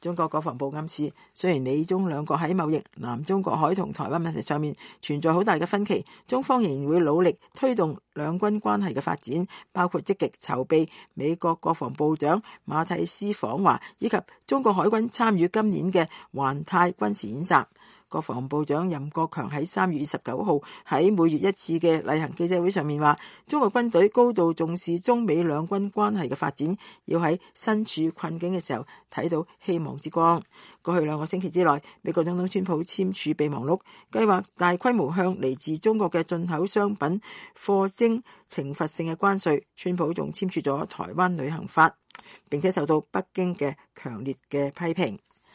中國國防部暗示，雖然美中兩國喺貿易、南中國海同台灣問題上面存在好大嘅分歧，中方仍然會努力推動兩軍關係嘅發展，包括積極籌備美國國防部長馬蒂斯訪華，以及中國海軍參與今年嘅環太軍事演習。國防部長任國強喺3月29號喺每月一次嘅例行記者會上面話，中國軍隊高度重視中美兩軍關係嘅發展，要喺身處困境嘅時候睇到希望之光。過去2個星期之內，美國總統川普簽署備忘錄，計劃大規模向嚟自中國嘅進口商品課徵懲罰性嘅關稅。川普仲簽署咗台灣旅行法，並且受到北京嘅強烈嘅批評。